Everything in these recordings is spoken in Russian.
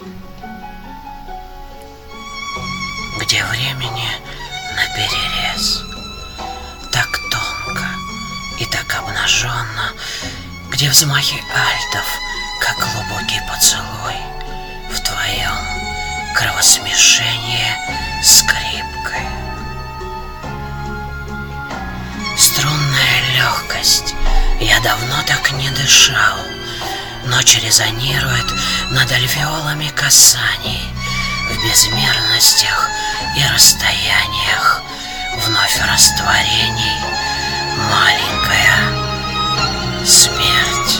где времени наперерез, так тонко и так обнаженно, где взмахи альтов, как глубокий поцелуй, в твоем кровосмешении скрипкой. Струнная легкость, я давно так не дышал, ночь резонирует над альвеолами касаний, в безмерностях и расстояниях вновь растворений маленькая смерть.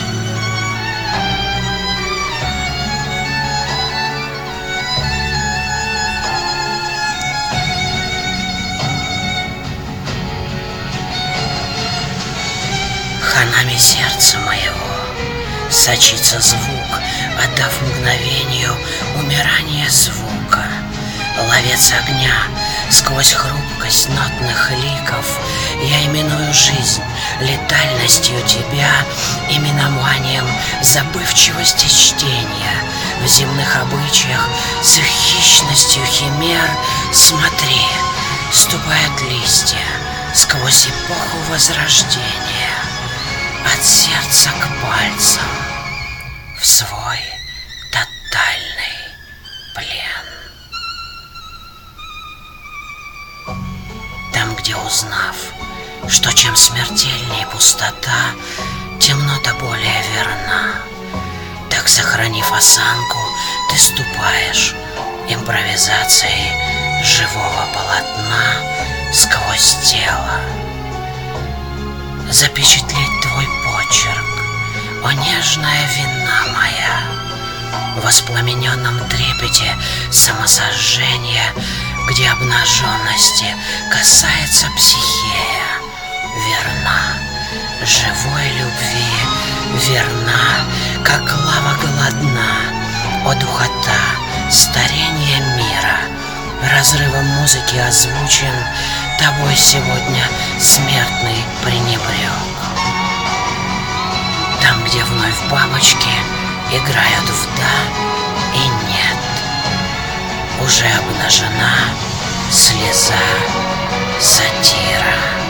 Ханами сердца моего сочится звук, отдав мгновению умирания звука. Ловец огня, сквозь хрупкость нотных ликов я именую жизнь летальностью тебя, именованием забывчивости чтения. В земных обычаях с их хищностью химер смотри, ступают листья сквозь эпоху возрождения, от сердца к пальцам в свой тотальный плен. Там, где узнав, что чем смертельнее пустота, тем нота более верна, так, сохранив осанку, ты ступаешь импровизацией живого полотна сквозь тело. Запечатлеть твой почерк, о нежная вина моя, в воспламененном трепете самосожжения, где обнаженности касается психея, верна живой любви, верна, как лава голодна, о духота старения мира, разрывом музыки озвучен, тобой сегодня смертный пренебрег. Там, где вновь бабочки играют в да и нет, уже обнажена слеза сатира.